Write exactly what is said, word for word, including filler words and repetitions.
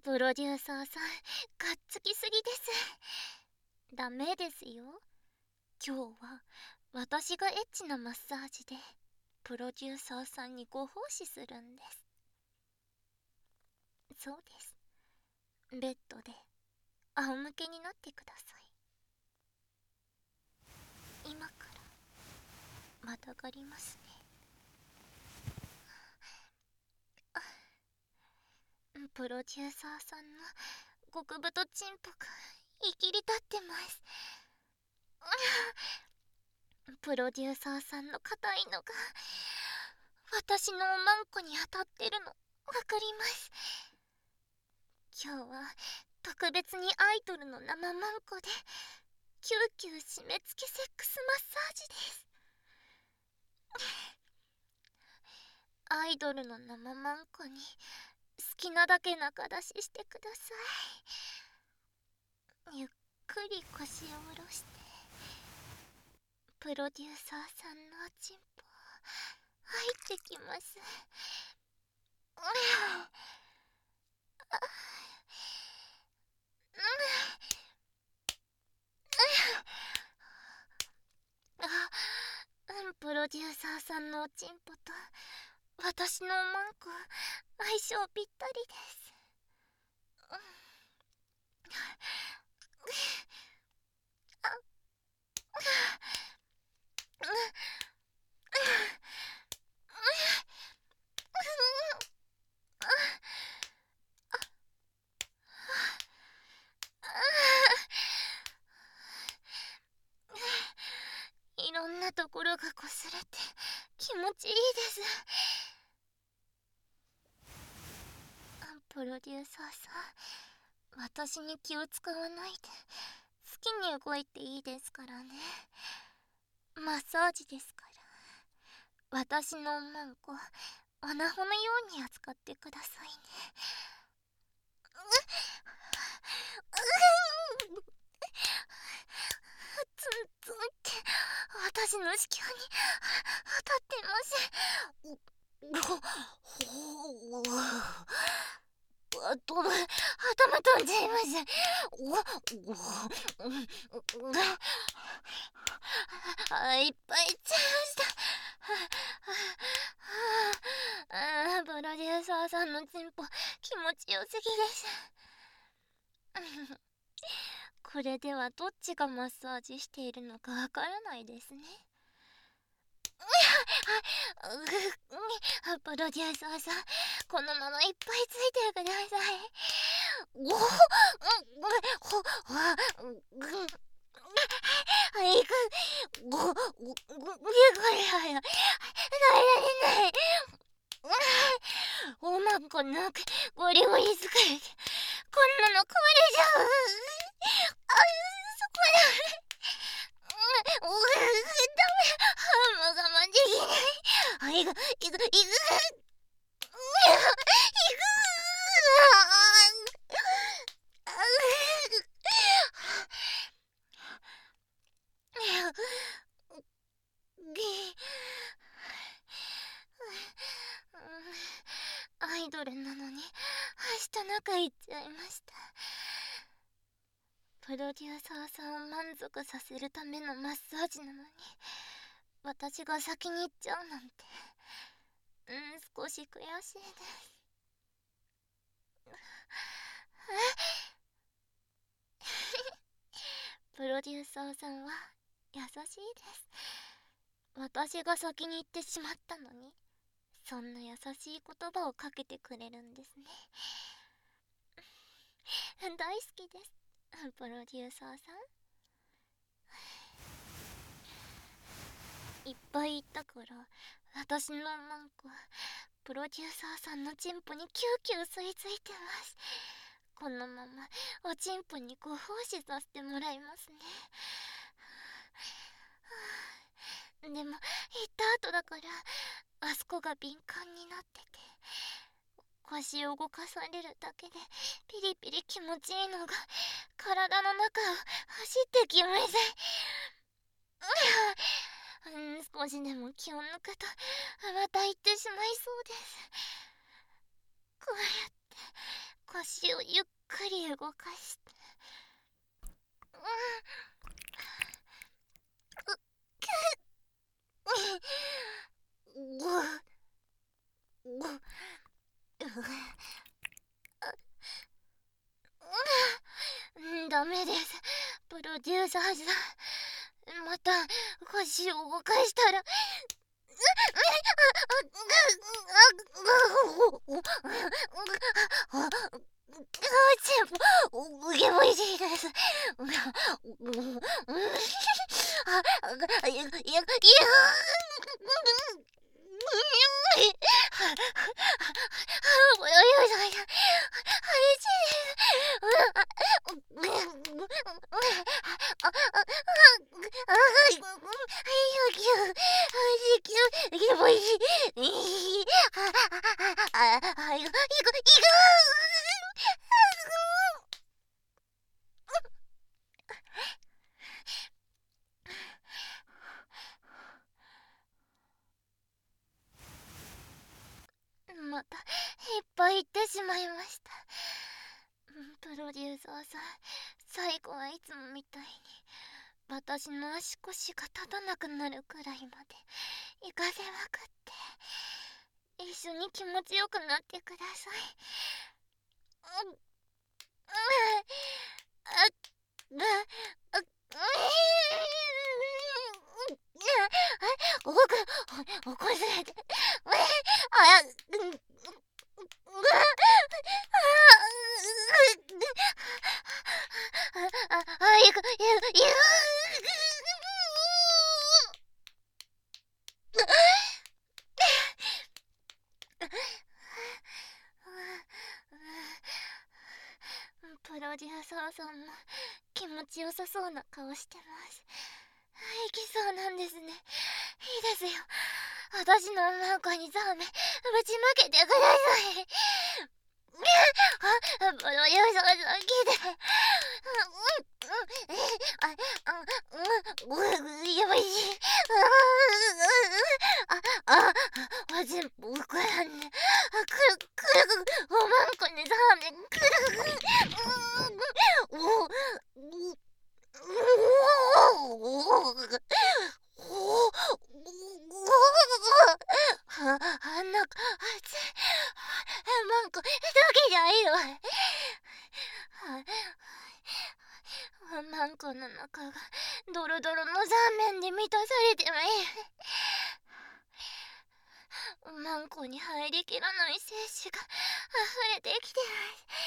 プロデューサーさん、がっつきすぎです。ダメですよ。今日は私がエッチなマッサージでプロデューサーさんにご奉仕するんです。そうです。ベッドで仰向けになってください。今からまたがりますね。プロデューサーさんの極太チンポがいきり立ってます。プロデューサーさんの硬いのが私のおまんこに当たってるのわかります。今日は特別にアイドルの生マンコでキューキュー締め付けセックスマッサージです。アイドルの生マンコに好きなだけ中出ししてください。ゆっくり腰を下ろしてプロデューサーさんのおちんぽ入ってきます。プロデューサーさんのおちんぽと私のおまんこ相性ぴったりです。いろんなところがこすれて気持ちいいです。プロデューサーさん、私に気を使わないで好きに動いていいですからね。マッサージですから、私のおまんこ穴穂のように扱ってくださいね。ツンツンって私の子宮に当たってます。ほほあと頭飛んじゃいます。あ、いっぱいいっちゃいました。あ、プロデューサーさんのチンポ気持ちよすぎです。これではどっちがマッサージしているのかわからないですね。プロデューサーさん、このままいっぱいついてください。おほはいくごごごごれはや耐えられない。おまんこのゴリゴリ疲れてこんなの壊れちゃう。あ、そこだ。おお、ダメ。もう我慢できない。あ、いくいくいくいくアイドルなのに明日中行っちゃいました。プロデューサーさんを満足させるためのマッサージなのに私が先に行っちゃうなんて、うん、少し悔しいです。プロデューサーさんは優しいです。私が先に行ってしまったのにそんな優しい言葉をかけてくれるんですね。大好きです、プロデューサーさん。いっぱい言ったから私のマンコプロデューサーさんのチンポにキューキュー吸い付いてます。このままおちんぽにご奉仕させてもらいますね。でも行った後だからあそこが敏感になってて腰を動かされるだけでピリピリ気持ちいいのが体の中を走ってきます。うん、少しでも気を抜くとまた行ってしまいそうです。こうやって腰腰をゆっくり動かして、ダメです、プロデューサーさん。また腰を動かしたらうげおいしいです。あ、いや、いや、またいっぱい言ってしまいました。プロデューサーさん、最後はいつもみたいに私の足腰が立たなくなるくらいまで行かせまくって、一緒に気持ちよくなってください。うん、あっ、あっ、おく、おこずれて、あ、うん、あ、あ、いく、いく、いく、プロデューサーさんも気持ちよさそうな顔してます。いきそうなんですね。いいですよ。私のマンコにザーメぶちまけてください。あ、プロデューサーさん聞いて。あ、うん、よいしい。あ、あ、あ、全部膨らんで。くるくる、おまんこにザーメくるくる。おおあ、あんな、あつい、マンコ、だけじゃいいわ。マンコの中がドロドロのザーメンで満たされてもいい。マンコに入りきらない精子が溢れてきてます。